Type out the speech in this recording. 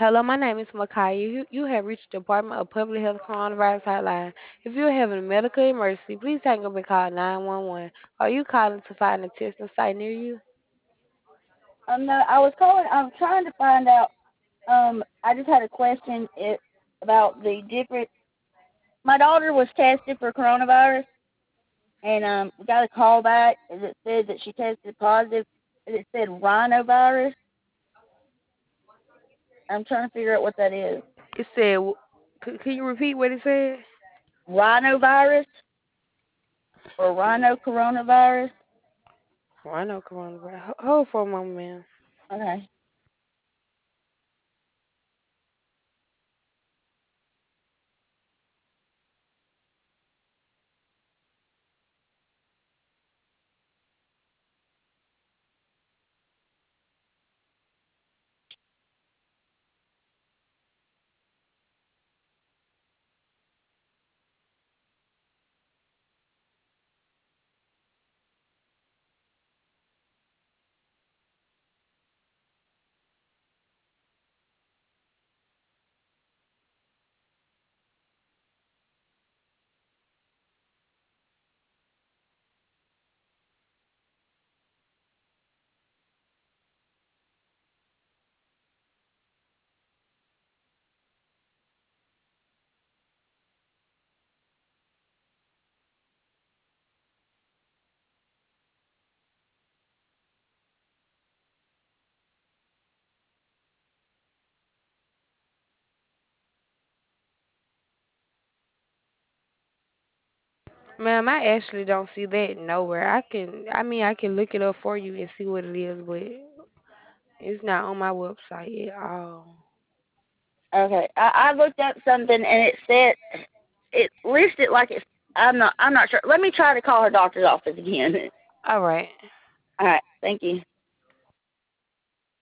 Hello, my name is Makaya. You have reached the Department of Public Health Coronavirus Hotline. If you're having a medical emergency, please hang up and call 911. Are you calling to find a testing site near you? No, I was calling. I'm trying to find out. I just had a question about the different. My daughter was tested for coronavirus, and we got a call back, and it said that she tested positive, and it said rhinovirus. I'm trying to figure out what that is. It said, can you repeat what it said? Rhinovirus or rhino coronavirus. Oh, I know coronavirus. Hold for a moment, ma'am. Okay. Ma'am, I actually don't see that nowhere. I can look it up for you and see what it is, but it's not on my website at all. Okay. I looked up something, and it said it listed like it's. I'm not sure. Let me try to call her doctor's office again. All right. All right. Thank you.